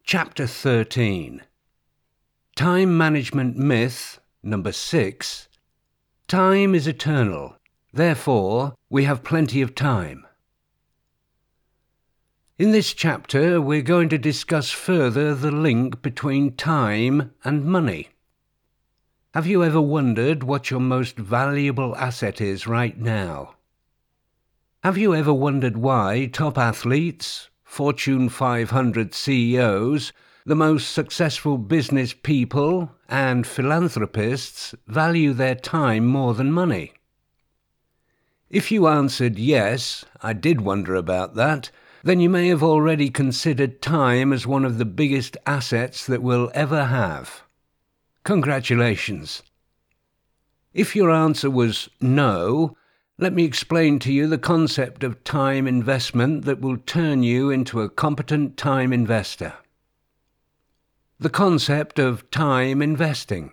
Chapter 13. Time Management Myth number 6. Time is eternal. Therefore, we have plenty of time. In this chapter, we're going to discuss further the link between time and money. Have you ever wondered what your most valuable asset is right now? Have you ever wondered why top athletes, Fortune 500 CEOs, the most successful business people, and philanthropists value their time more than money? If you answered yes, I did wonder about that, then you may have already considered time as one of the biggest assets that we'll ever have. Congratulations. If your answer was no, let me explain to you the concept of time investment that will turn you into a competent time investor. The concept of time investing.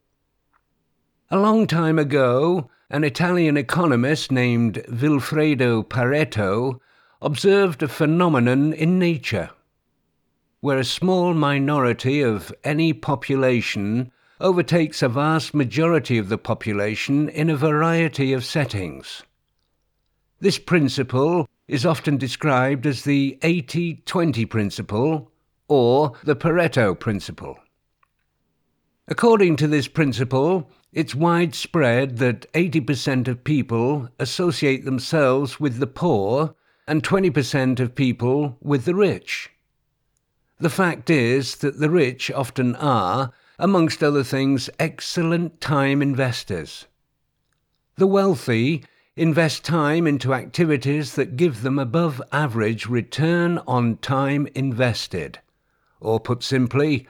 A long time ago, an Italian economist named Vilfredo Pareto observed a phenomenon in nature, where a small minority of any population overtakes a vast majority of the population in a variety of settings. This principle is often described as the 80-20 principle or the Pareto principle. According to this principle, it's widespread that 80% of people associate themselves with the poor and 20% of people with the rich. The fact is that the rich often are, amongst other things, excellent time investors. The wealthy invest time into activities that give them above average return on time invested, or put simply,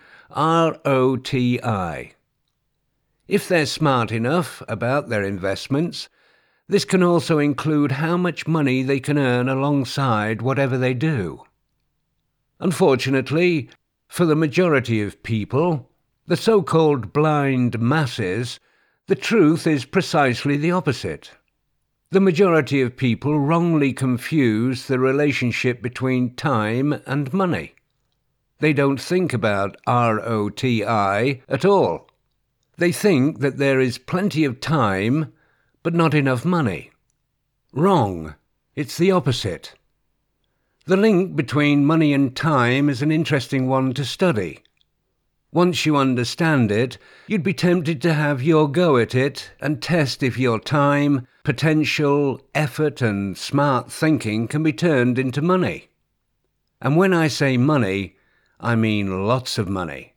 ROTI. If they're smart enough about their investments, this can also include how much money they can earn alongside whatever they do. Unfortunately, for the majority of people, the so-called blind masses, the truth is precisely the opposite. The majority of people wrongly confuse the relationship between time and money. They don't think about ROTI at all. They think that there is plenty of time, but not enough money. Wrong. It's the opposite. The link between money and time is an interesting one to study. Once you understand it, you'd be tempted to have your go at it and test if your time, potential, effort, and smart thinking can be turned into money. And when I say money, I mean lots of money.